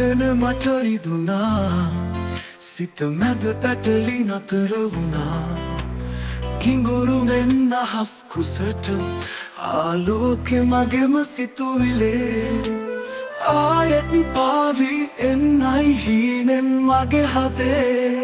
ගැන මට රිදුනා සිත මැද පැටලි නතර වුණා කිඟුරු මෙන් අහස් කුසට ආලෝකෙ මගෙම සිතුවිලේ ආයෙත් පාවි එන්නයි හීනෙන් මගේ හදේ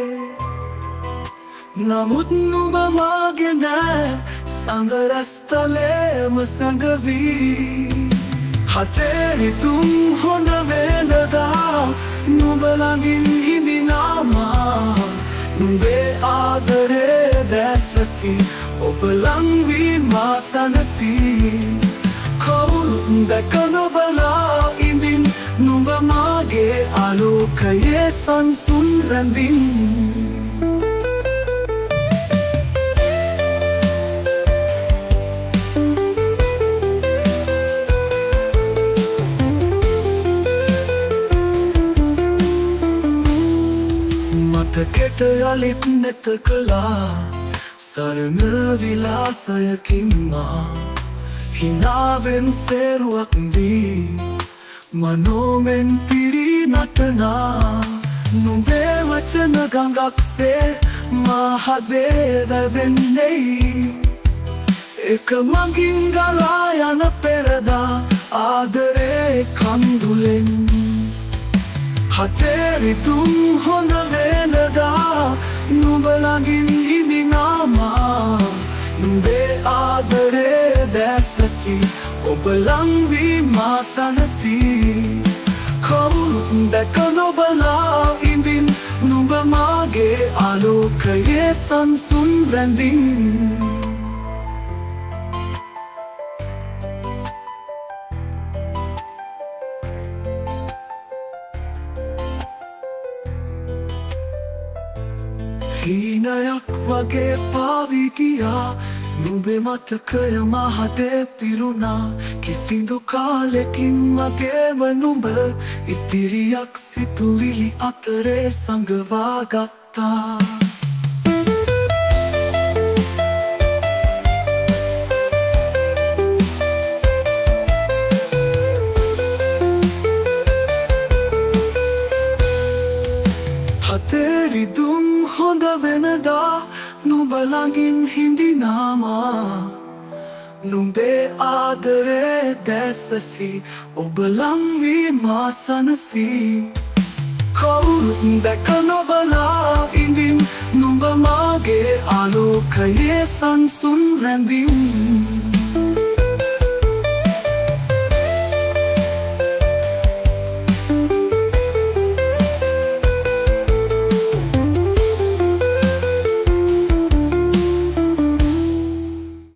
නමුත් නුඹ මාගේ නෑ සඳරස්තලේම සඟවී හතේ රිතුම් හොඳ වෙනදා නුඹ ළඟින් හිඳිනාමා නුඹේ ආදරේ දැස්වසී ඔබ ළං වී මා සනසී කවුරුත් දැක නොබලා ඉඳින් නුඹ මාගේ ආලෝකයේ සංසුන් රැඳින් මතකෙට යලිත් නැත කළා සරණ විලාසයකින් මා හිනාවෙන් සේරුවක් දී මනෝමෙන් පිරි නටනා නුඹේ වචන ගඟක්සේ මා හදේ වැවෙන්නේ එක මගින් ගලා යන පෙරදා ආදරේ කඳුලෙන් හතේ රිතුම් හොඳ වෙනදා නුඹ ළඟින් හිඳිනාමා නුඹේ ආදරේ දැස්වසී ඔබ ළං වී මා සනසී කවුරුත් දැක නොබලා ඉඳින් නුඹ මාගේ ආලෝකයේ සංසුන් රැඳින් හීනයක් වගේ පාවී ගියා නුඹේ මතකය මහතේ පිරුණා කිසිදු කාලෙකින් මගේම නුඹ ඉතිරියක් සිතුවිලි අතරේ සඟවා ගත්තා හතේ රිදුම් හොඳ වෙනදා නුඹ ළඟින් හිඳිනාමා නුඹේ ආදරේ දැස්වසී ඔබ ළං වී මා සනසී කවුරුත් දැක නොබලා ඉඳින් නුඹ මාගේ ආලෝකයේ සංසුන් රැඳින්